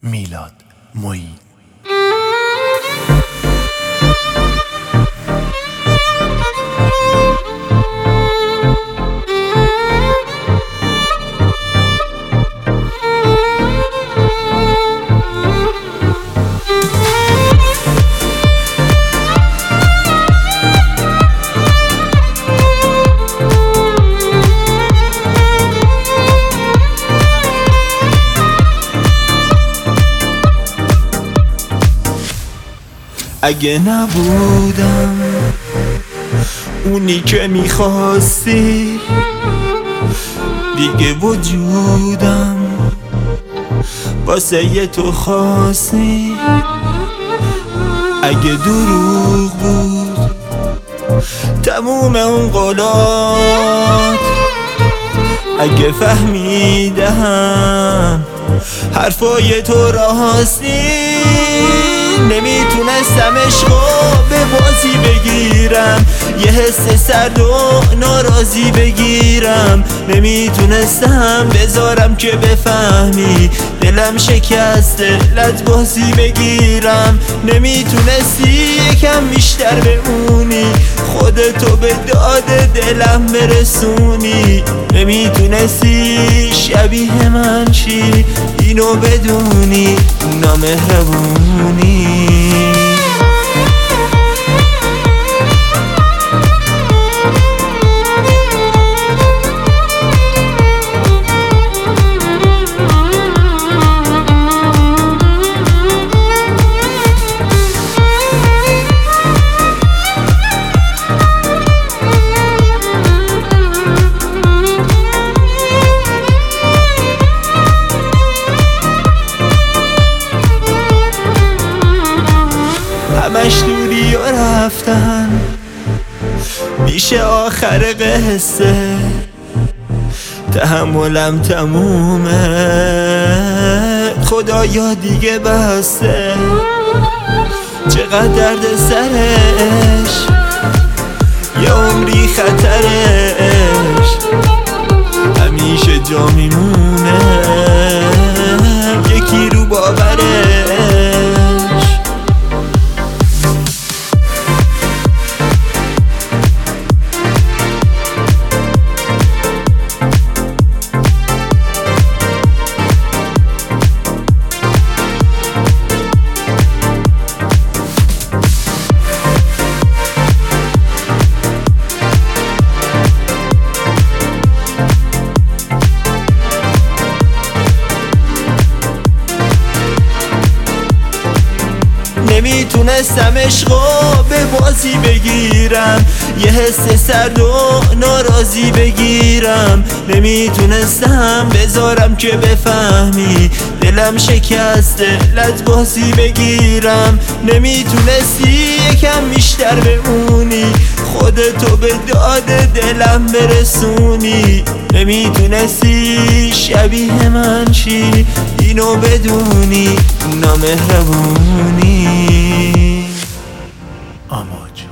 میلاد معین. اگه نبودم اونی که میخواستی دیگه وجودم واسه یه تو خاصی. اگه دروغ بود تموم اون قولات، اگه فهمیدم حرفای تو راستی، نمیتونستم عشقو به بازی بگیرم، یه حس سرد و ناراضی بگیرم. نمیتونستم بذارم که بفهمی دلم شکسته لت بازی بگیرم. نمیتونستی یکم بیشتر بمونی، خودتو به داد دلم برسونی. نمیتونستی شبیه من چی اینو بدونی، نامهربونی. همش دوری و رفتن میشه آخر قصه، تحملم تمومه خدایا دیگه بسته. چقدر درد سرش یه عمری خطرش، همیشه جا میمونه یکی رو باورش. نمیتونستم عشقو به بازی بگیرم، یه حس سرد و ناراضی بگیرم. نمیتونستم بذارم که بفهمی دلم شکسته لت بازی بگیرم. نمیتونستی یکم بیشتر بمونی، خودتو به داد دلم برسونی. نمیتونستی شبیه من چی اینو بدونی، نامهربونی. آموج